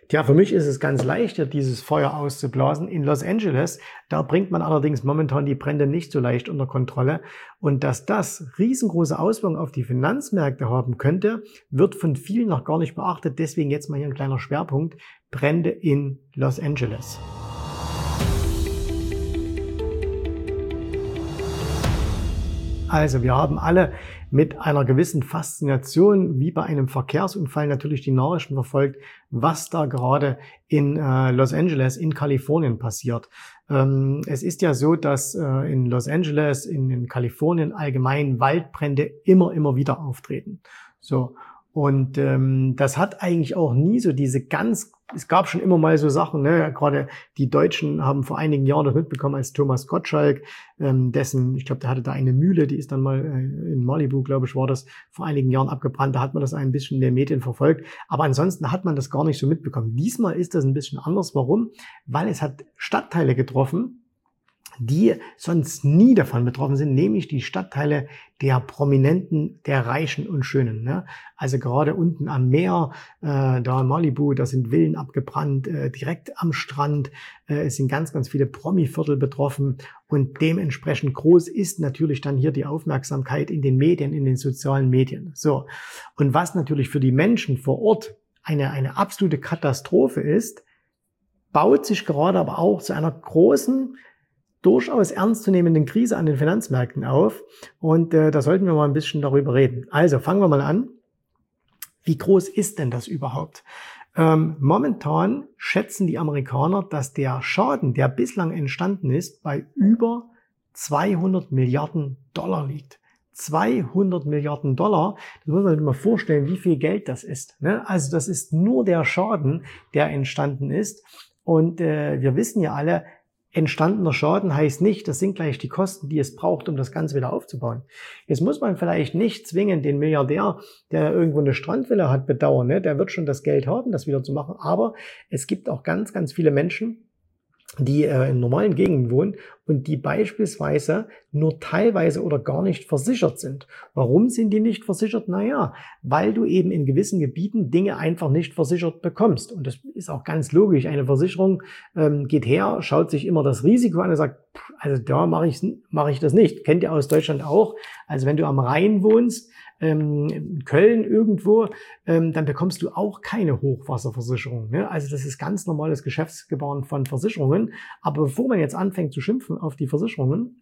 Tja, für mich ist es ganz leicht, hier dieses Feuer auszublasen. In Los Angeles, da bringt man allerdings momentan die Brände nicht so leicht unter Kontrolle. Und dass das riesengroße Auswirkungen auf die Finanzmärkte haben könnte, wird von vielen noch gar nicht beachtet. Deswegen jetzt mal hier ein kleiner Schwerpunkt. Brände in Los Angeles. Also wir haben alle mit einer gewissen Faszination, wie bei einem Verkehrsunfall, natürlich die Nachrichten verfolgt, was da gerade in Los Angeles in Kalifornien passiert. Es ist ja so, dass in Los Angeles, in Kalifornien allgemein Waldbrände immer wieder auftreten. So. Und das hat eigentlich auch nie so diese es gab schon immer mal so Sachen, ne? Gerade die Deutschen haben vor einigen Jahren das mitbekommen, als Thomas Gottschalk, ich glaube, der hatte da eine Mühle, die ist dann mal in Malibu, glaube ich, war das, vor einigen Jahren abgebrannt. Da hat man das ein bisschen in den Medien verfolgt. Aber ansonsten hat man das gar nicht so mitbekommen. Diesmal ist das ein bisschen anders. Warum? Weil es hat Stadtteile getroffen, die sonst nie davon betroffen sind, nämlich die Stadtteile der Prominenten, der Reichen und Schönen. Ne? Also gerade unten am Meer, da in Malibu, da sind Villen abgebrannt, direkt am Strand. Es sind ganz viele Promi-Viertel betroffen und dementsprechend groß ist natürlich dann hier die Aufmerksamkeit in den Medien, in den sozialen Medien. So. Und was natürlich für die Menschen vor Ort eine absolute Katastrophe ist, baut sich gerade aber auch zu einer großen, durchaus ernstzunehmenden Krise an den Finanzmärkten auf. Und da sollten wir mal ein bisschen darüber reden. Also fangen wir mal an. Wie groß ist denn das überhaupt? Momentan schätzen die Amerikaner, dass der Schaden, der bislang entstanden ist, bei über 200 Milliarden Dollar liegt. 200 Milliarden Dollar, das muss man sich mal vorstellen, wie viel Geld das ist. Ne? Also das ist nur der Schaden, der entstanden ist. Und wir wissen ja alle, entstandener Schaden heißt nicht, das sind gleich die Kosten, die es braucht, um das Ganze wieder aufzubauen. Jetzt muss man vielleicht nicht zwingend den Milliardär, der irgendwo eine Strandvilla hat, bedauern. Ne? Der wird schon das Geld haben, das wieder zu machen. Aber es gibt auch ganz viele Menschen, die in normalen Gegenden wohnen und die beispielsweise nur teilweise oder gar nicht versichert sind. Warum sind die nicht versichert? Naja, weil du eben in gewissen Gebieten Dinge einfach nicht versichert bekommst. Und das ist auch ganz logisch. Eine Versicherung geht her, schaut sich immer das Risiko an und sagt, also da mache ich das nicht. Kennt ihr aus Deutschland auch. Also wenn du am Rhein wohnst, in Köln irgendwo, dann bekommst du auch keine Hochwasserversicherung. Ne? Also das ist ganz normales Geschäftsgebaren von Versicherungen. Aber bevor man jetzt anfängt zu schimpfen auf die Versicherungen,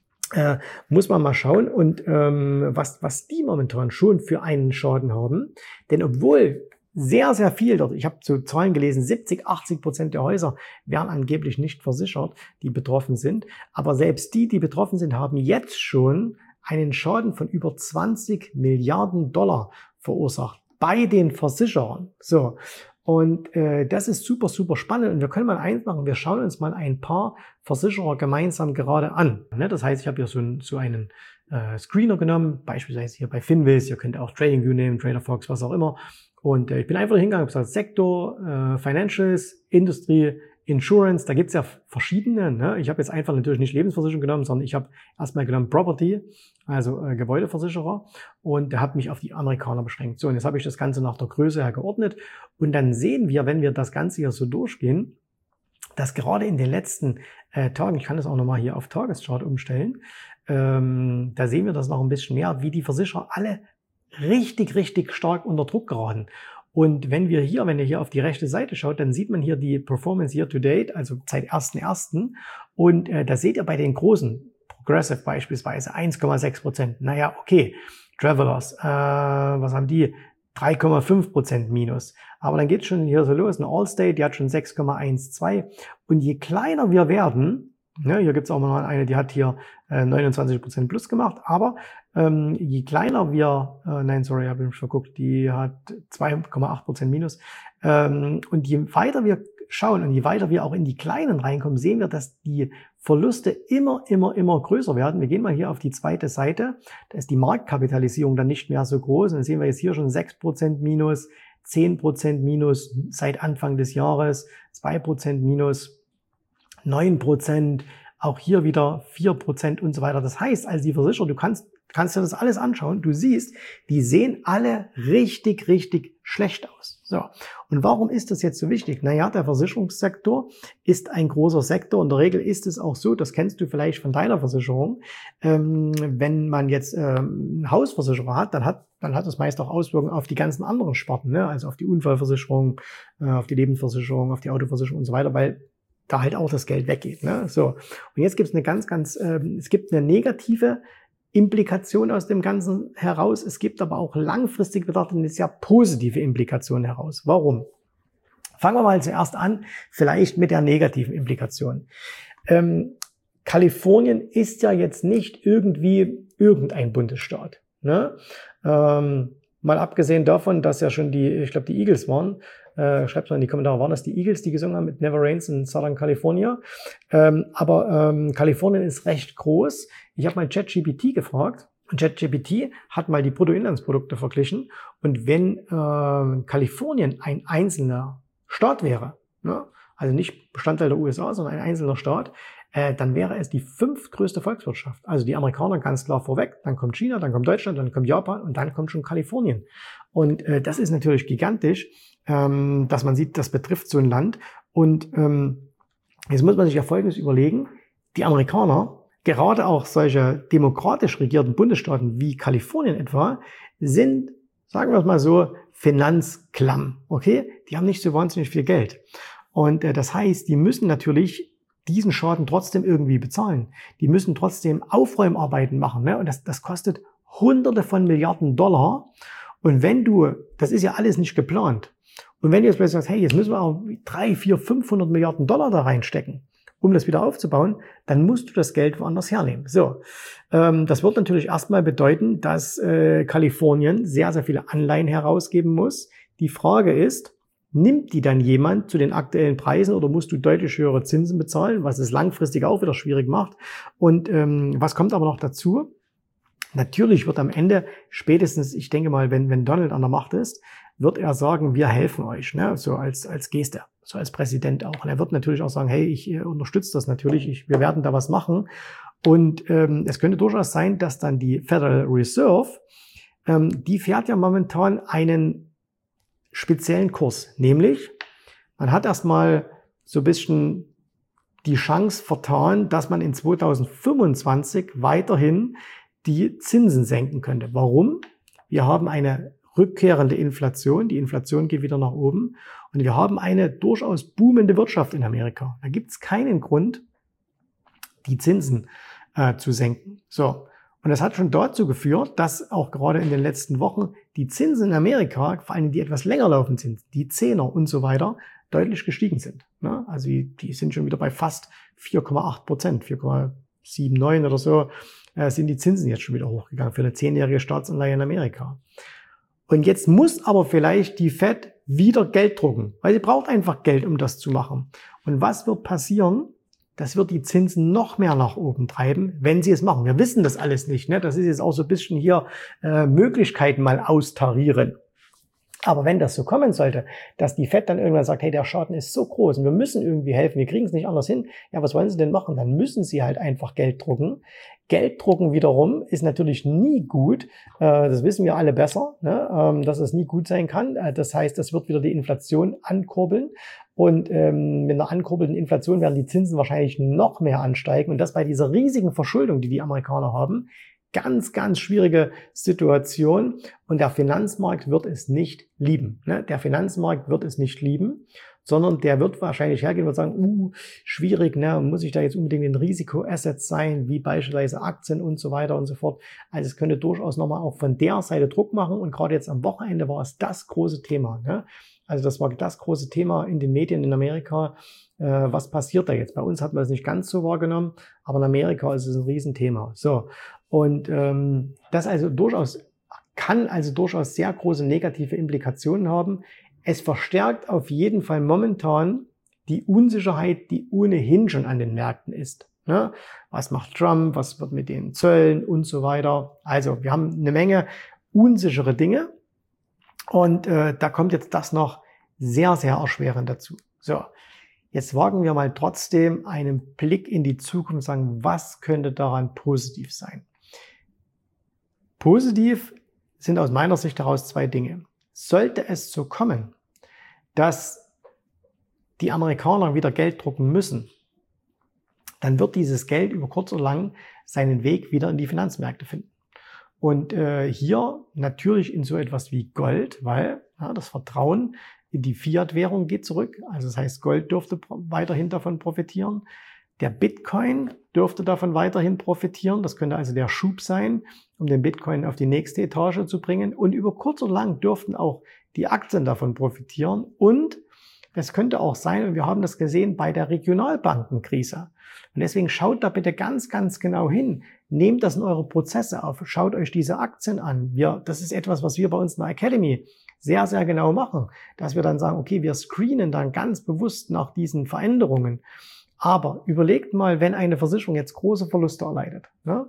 muss man mal schauen, und was die momentan schon für einen Schaden haben. Denn obwohl sehr viel dort, ich habe so Zahlen gelesen, 70-80% der Häuser werden angeblich nicht versichert, die betroffen sind. Aber selbst die betroffen sind, haben jetzt schon einen Schaden von über 20 Milliarden Dollar verursacht bei den Versicherern. So. Und das ist super spannend. Und wir können mal eins machen. Wir schauen uns mal ein paar Versicherer gemeinsam gerade an. Ne? Das heißt, ich habe hier so einen Screener genommen, beispielsweise hier bei Finviz. Ihr könnt auch TradingView nehmen, TraderFox, was auch immer. Und ich bin einfach hingegangen und gesagt, Sektor, Financials, Industrie, Insurance, da gibt's ja verschiedene. Ne? Ich habe jetzt einfach natürlich nicht Lebensversicherung genommen, sondern ich habe erstmal genommen Property, also Gebäudeversicherer, und habe mich auf die Amerikaner beschränkt. So, und jetzt habe ich das Ganze nach der Größe her geordnet. Und dann sehen wir, wenn wir das Ganze hier so durchgehen, dass gerade in den letzten Tagen, ich kann das auch nochmal hier auf Tageschart umstellen, da sehen wir das noch ein bisschen mehr, wie die Versicherer alle richtig stark unter Druck geraten. Und wenn ihr hier auf die rechte Seite schaut, dann sieht man hier die Performance Year to Date, also seit 1.1. Und da seht ihr bei den großen, Progressive beispielsweise, 1,6%. Naja, okay. Travelers, was haben die? 3,5% minus. Aber dann geht's schon hier so los. Eine Allstate, die hat schon 6,12. Und je kleiner wir werden, ne, hier gibt's auch mal eine, die hat hier 29% plus gemacht, aber je kleiner wir, habe ich mich verguckt, die hat 2,8% minus. Und je weiter wir schauen und je weiter wir auch in die Kleinen reinkommen, sehen wir, dass die Verluste immer größer werden. Wir gehen mal hier auf die zweite Seite. Da ist die Marktkapitalisierung dann nicht mehr so groß. Und dann sehen wir jetzt hier schon 6% minus, 10% minus seit Anfang des Jahres, 2% minus, 9%, auch hier wieder 4% und so weiter. Das heißt, also die Versicherer, du kannst kannst dir das alles anschauen. Du siehst, die sehen alle richtig, richtig schlecht aus. So. Und warum ist das jetzt so wichtig? Naja, der Versicherungssektor ist ein großer Sektor. In der Regel ist es auch so, das kennst du vielleicht von deiner Versicherung. Wenn man jetzt einen Hausversicherer hat, dann hat das meist auch Auswirkungen auf die ganzen anderen Sparten, ne? Also auf die Unfallversicherung, auf die Lebensversicherung, auf die Autoversicherung und so weiter, weil da halt auch das Geld weggeht, ne? So. Und jetzt gibt es es gibt eine negative Implikation aus dem Ganzen heraus. Es gibt aber auch langfristig betrachtet eine sehr positive Implikation heraus. Warum? Fangen wir mal zuerst an, vielleicht mit der negativen Implikation. Kalifornien ist ja jetzt nicht irgendwie irgendein Bundesstaat, ne? Mal abgesehen davon, dass ja schon ich glaube, die Eagles waren, schreibt mal in die Kommentare, waren das die Eagles, die gesungen haben mit Never Rains in Southern California? Aber Kalifornien ist recht groß. Ich habe mal ChatGPT gefragt und ChatGPT hat mal die Bruttoinlandsprodukte verglichen. Und wenn Kalifornien ein einzelner Staat wäre, ne? Also nicht Bestandteil der USA, sondern ein einzelner Staat, dann wäre es die 5. größte Volkswirtschaft. Also die Amerikaner ganz klar vorweg, dann kommt China, dann kommt Deutschland, dann kommt Japan und dann kommt schon Kalifornien. Und das ist natürlich gigantisch, dass man sieht, das betrifft so ein Land. Und jetzt muss man sich ja Folgendes überlegen. Die Amerikaner, gerade auch solche demokratisch regierten Bundesstaaten wie Kalifornien etwa, sind, sagen wir es mal so, finanzklamm. Okay? Die haben nicht so wahnsinnig viel Geld. Und das heißt, die müssen natürlich diesen Schaden trotzdem irgendwie bezahlen. Die müssen trotzdem Aufräumarbeiten machen, ne? Und das kostet Hunderte von Milliarden Dollar. Und das ist ja alles nicht geplant. Und wenn du jetzt plötzlich sagst, hey, jetzt müssen wir auch 300, 400, 500 Milliarden Dollar da reinstecken, um das wieder aufzubauen, dann musst du das Geld woanders hernehmen. So, das wird natürlich erstmal bedeuten, dass Kalifornien sehr, sehr viele Anleihen herausgeben muss. Die Frage ist, nimmt die dann jemand zu den aktuellen Preisen oder musst du deutlich höhere Zinsen bezahlen, was es langfristig auch wieder schwierig macht? Und was kommt aber noch dazu? Natürlich wird am Ende spätestens, ich denke mal, wenn Donald an der Macht ist, wird er sagen, wir helfen euch, ne? So als Geste, so als Präsident auch. Und er wird natürlich auch sagen, hey, ich unterstütze das natürlich, wir werden da was machen. Und es könnte durchaus sein, dass dann die Federal Reserve, die fährt ja momentan einen speziellen Kurs, nämlich man hat erstmal so ein bisschen die Chance vertan, dass man in 2025 weiterhin die Zinsen senken könnte. Warum? Wir haben eine rückkehrende Inflation, die Inflation geht wieder nach oben und wir haben eine durchaus boomende Wirtschaft in Amerika. Da gibt es keinen Grund, die Zinsen zu senken. So. Und das hat schon dazu geführt, dass auch gerade in den letzten Wochen die Zinsen in Amerika, vor allem die etwas länger laufend sind, die Zehner und so weiter, deutlich gestiegen sind. Ne? Also die sind schon wieder bei fast 4,8%, 4,79 oder so, sind die Zinsen jetzt schon wieder hochgegangen für eine 10-jährige Staatsanleihe in Amerika. Und jetzt muss aber vielleicht die Fed wieder Geld drucken, weil sie braucht einfach Geld, um das zu machen. Und was wird passieren? Das wird die Zinsen noch mehr nach oben treiben, wenn sie es machen. Wir wissen das alles nicht, ne? Das ist jetzt auch so ein bisschen hier Möglichkeiten mal austarieren. Aber wenn das so kommen sollte, dass die Fed dann irgendwann sagt, hey, der Schaden ist so groß und wir müssen irgendwie helfen, wir kriegen es nicht anders hin, ja, was wollen sie denn machen? Dann müssen sie halt einfach Geld drucken. Geld drucken wiederum ist natürlich nie gut, das wissen wir alle besser, ne? Dass es nie gut sein kann. Das heißt, das wird wieder die Inflation ankurbeln und mit einer ankurbelnden Inflation werden die Zinsen wahrscheinlich noch mehr ansteigen und das bei dieser riesigen Verschuldung, die die Amerikaner haben. Ganz, ganz schwierige Situation und der Finanzmarkt wird es nicht lieben. Ne? Der Finanzmarkt wird es nicht lieben, sondern der wird wahrscheinlich hergehen und sagen, schwierig, ne? Muss ich da jetzt unbedingt in Risikoassets sein, wie beispielsweise Aktien und so weiter und so fort. Also es könnte durchaus nochmal auch von der Seite Druck machen und gerade jetzt am Wochenende war es das große Thema. Ne? Also das war das große Thema in den Medien in Amerika. Was passiert da jetzt? Bei uns hat man es nicht ganz so wahrgenommen, aber in Amerika ist es ein Riesenthema. So. Und das kann also durchaus sehr große negative Implikationen haben. Es verstärkt auf jeden Fall momentan die Unsicherheit, die ohnehin schon an den Märkten ist. Ne? Was macht Trump? Was wird mit den Zöllen und so weiter? Also wir haben eine Menge unsichere Dinge und da kommt jetzt das noch sehr, sehr erschwerend dazu. So, jetzt wagen wir mal trotzdem einen Blick in die Zukunft und sagen, was könnte daran positiv sein? Positiv sind aus meiner Sicht daraus zwei Dinge. Sollte es so kommen, dass die Amerikaner wieder Geld drucken müssen, dann wird dieses Geld über kurz oder lang seinen Weg wieder in die Finanzmärkte finden. Und hier natürlich in so etwas wie Gold, weil das Vertrauen in die Fiat-Währung geht zurück. Also das heißt, Gold dürfte weiterhin davon profitieren. Der Bitcoin dürfte davon weiterhin profitieren. Das könnte also der Schub sein, um den Bitcoin auf die nächste Etage zu bringen. Und über kurz oder lang dürften auch die Aktien davon profitieren. Und es könnte auch sein, und wir haben das gesehen bei der Regionalbankenkrise. Und deswegen schaut da bitte ganz, ganz genau hin. Nehmt das in eure Prozesse auf. Schaut euch diese Aktien an. Das ist etwas, was wir bei uns in der Academy sehr, sehr genau machen. Dass wir dann sagen, okay, wir screenen dann ganz bewusst nach diesen Veränderungen. Aber überlegt mal, wenn eine Versicherung jetzt große Verluste erleidet, ne?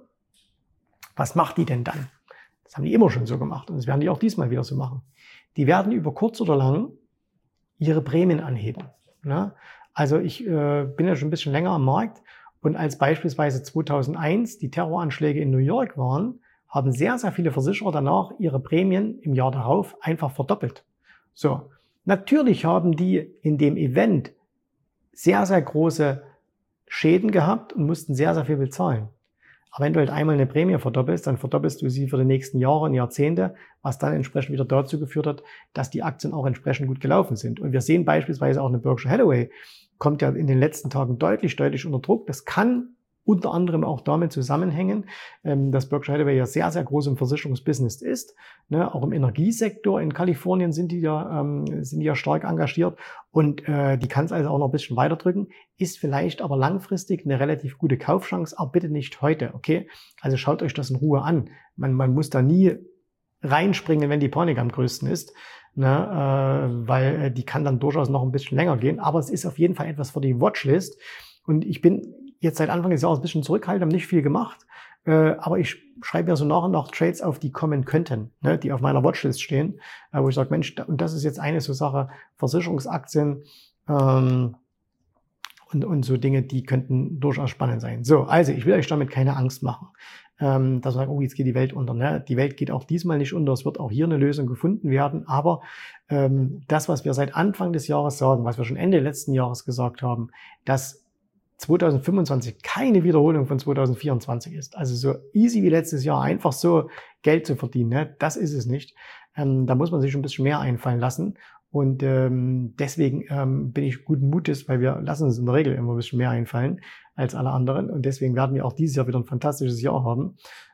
Was macht die denn dann? Das haben die immer schon so gemacht und das werden die auch diesmal wieder so machen. Die werden über kurz oder lang ihre Prämien anheben. Ne? Also ich bin ja schon ein bisschen länger am Markt und als beispielsweise 2001 die Terroranschläge in New York waren, haben sehr, sehr viele Versicherer danach ihre Prämien im Jahr darauf einfach verdoppelt. So, natürlich haben die in dem Event sehr, sehr große Schäden gehabt und mussten sehr, sehr viel bezahlen. Aber wenn du halt einmal eine Prämie verdoppelst, dann verdoppelst du sie für die nächsten Jahre und Jahrzehnte, was dann entsprechend wieder dazu geführt hat, dass die Aktien auch entsprechend gut gelaufen sind. Und wir sehen beispielsweise auch eine Berkshire Hathaway, kommt ja in den letzten Tagen deutlich unter Druck. Das kann unter anderem auch damit zusammenhängen, dass Berkshire Hathaway ja sehr, sehr groß im Versicherungsbusiness ist. Ne, auch im Energiesektor in Kalifornien sind die ja stark engagiert und die kann es also auch noch ein bisschen weiterdrücken, ist vielleicht aber langfristig eine relativ gute Kaufchance, aber bitte nicht heute, okay? Also schaut euch das in Ruhe an. Man muss da nie reinspringen, wenn die Panik am größten ist, ne, weil die kann dann durchaus noch ein bisschen länger gehen, aber es ist auf jeden Fall etwas für die Watchlist und ich bin jetzt seit Anfang des Jahres ein bisschen zurückhaltend, habe nicht viel gemacht, aber ich schreibe ja so nach und nach Trades auf, die kommen könnten, ne, die auf meiner Watchlist stehen, wo ich sage, Mensch, und das ist jetzt eine so Sache, Versicherungsaktien und so Dinge, die könnten durchaus spannend sein. So, also ich will euch damit keine Angst machen, dass wir sagen, oh, jetzt geht die Welt unter. Ne? Die Welt geht auch diesmal nicht unter, es wird auch hier eine Lösung gefunden werden, aber das, was wir seit Anfang des Jahres sagen, was wir schon Ende letzten Jahres gesagt haben, dass 2025 keine Wiederholung von 2024 ist. Also so easy wie letztes Jahr einfach so Geld zu verdienen, ne? Das ist es nicht. Da muss man sich schon ein bisschen mehr einfallen lassen. Und deswegen bin ich guten Mutes, weil wir lassen uns in der Regel immer ein bisschen mehr einfallen als alle anderen. Und deswegen werden wir auch dieses Jahr wieder ein fantastisches Jahr haben.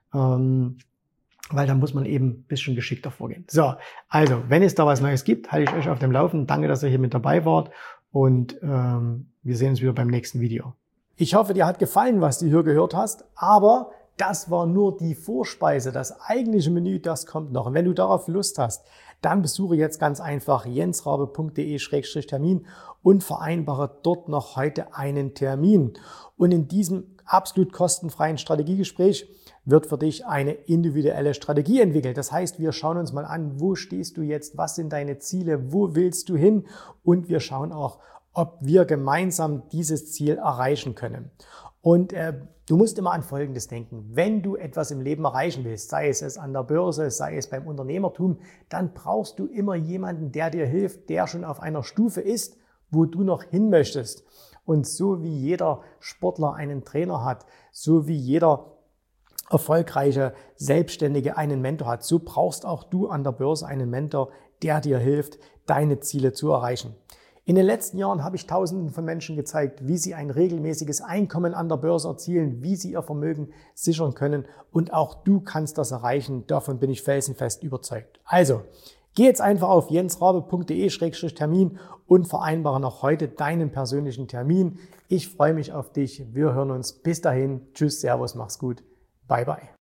Weil da muss man eben ein bisschen geschickter vorgehen. So, also wenn es da was Neues gibt, halte ich euch auf dem Laufenden. Danke, dass ihr hier mit dabei wart. Und wir sehen uns wieder beim nächsten Video. Ich hoffe, dir hat gefallen, was du hier gehört hast, aber das war nur die Vorspeise. Das eigentliche Menü, das kommt noch. Und wenn du darauf Lust hast, dann besuche jetzt ganz einfach jensrabe.de/termin und vereinbare dort noch heute einen Termin. Und in diesem absolut kostenfreien Strategiegespräch wird für dich eine individuelle Strategie entwickelt. Das heißt, wir schauen uns mal an, wo stehst du jetzt, was sind deine Ziele, wo willst du hin und wir schauen auch, ob wir gemeinsam dieses Ziel erreichen können. Und du musst immer an Folgendes denken. Wenn du etwas im Leben erreichen willst, sei es an der Börse, sei es beim Unternehmertum, dann brauchst du immer jemanden, der dir hilft, der schon auf einer Stufe ist, wo du noch hin möchtest. Und so wie jeder Sportler einen Trainer hat, so wie jeder erfolgreiche Selbstständige einen Mentor hat, so brauchst auch du an der Börse einen Mentor, der dir hilft, deine Ziele zu erreichen. In den letzten Jahren habe ich Tausenden von Menschen gezeigt, wie sie ein regelmäßiges Einkommen an der Börse erzielen, wie sie ihr Vermögen sichern können und auch du kannst das erreichen. Davon bin ich felsenfest überzeugt. Also, geh jetzt einfach auf jensrabe.de/termin und vereinbare noch heute deinen persönlichen Termin. Ich freue mich auf dich. Wir hören uns. Bis dahin. Tschüss, Servus, mach's gut. Bye, bye.